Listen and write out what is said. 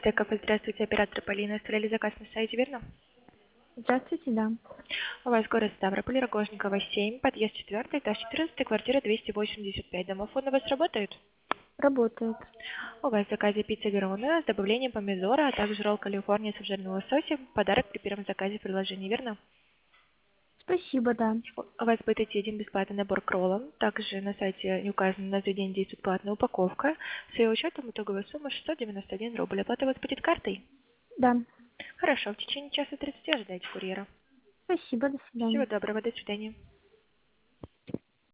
Теков, здравствуйте, оператор Полина. Оставляли заказ на сайте, верно? Здравствуйте, да. У вас город Ставрополь, Рогожникова, 7, подъезд 4, этаж 14, квартира 285. Домофон у вас работает? Работает. У вас в заказе пицца Верона с добавлением помидора, а также ролл Калифорния с обжаренным лососем. Подарок при первом заказе в приложении, верно? Спасибо, да. У вас будет идти один бесплатный набор к роллам. Также на сайте не указано, на заведение действует платная упаковка. С ее учетом итоговая сумма 691 рубль. Оплата у вас будет картой? Да. Хорошо, в течение часа 30 ожидайте курьера. Спасибо, до Всего свидания. доброго, до свидания.